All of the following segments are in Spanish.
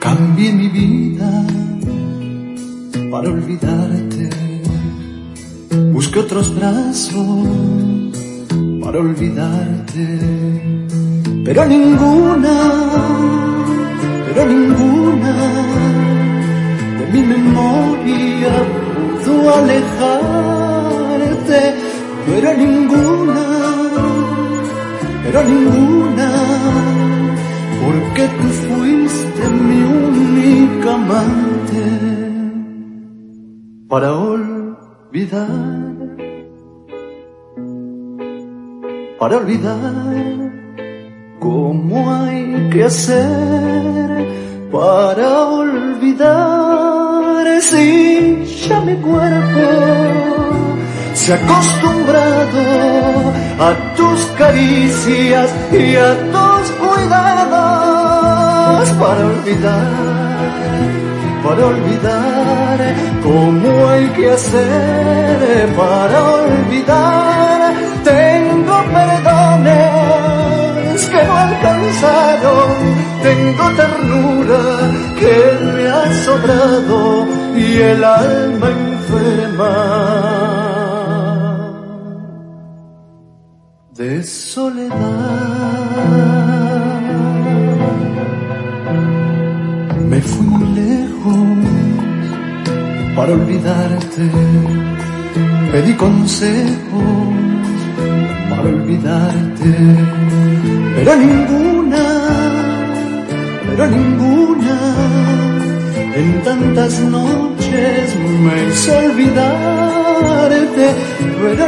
Cambié mi vida para olvidarte. Busqué otros brazos para olvidarte. Pero ninguna de mi memoria pudo alejarte. Pero ninguna, porque tú fuiste mi única amante. Para olvidar, ¿cómo hay que hacer para olvidar? Si ya mi cuerpo se ha acostumbrado a tus caricias y a tus cuidados. Para olvidar, ¿cómo hay que hacer para olvidar? Tengo perdones que no alcanzaron, tengo ternura que me ha sobrado y el alma enferma de soledad. Me fui muy lejos para olvidarte, pedí consejos para olvidarte, pero ninguna, en tantas noches me hizo olvidarte, pero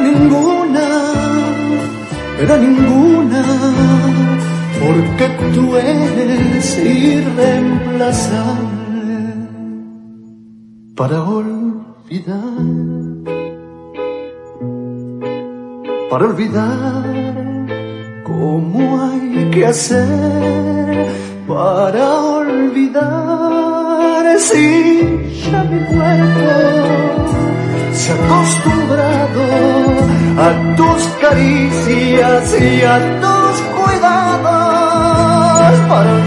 ninguna, porque tú eres irreemplazable. Para olvidar, ¿cómo hay que hacer para olvidar? Si ya mi cuerpo se ha acostumbrado a tus caricias y a tus cuidados.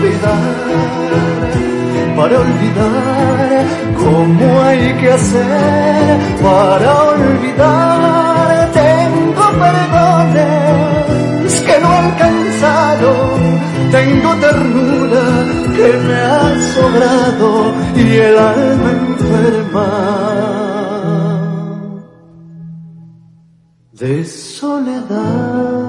Para olvidar, ¿cómo hay que hacer para olvidar? Tengo perdones que no alcanzaron, tengo ternura que me ha sobrado y el alma enferma de soledad.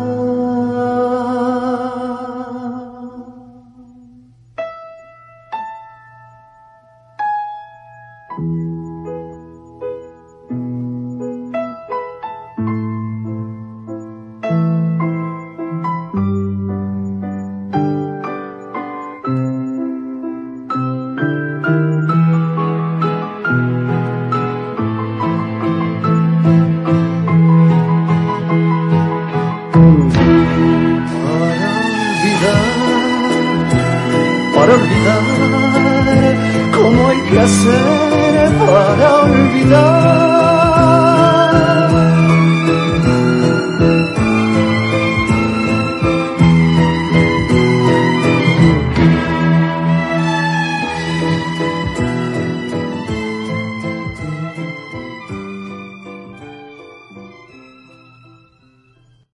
Para olvidar, ¿cómo hay que hacer para olvidar?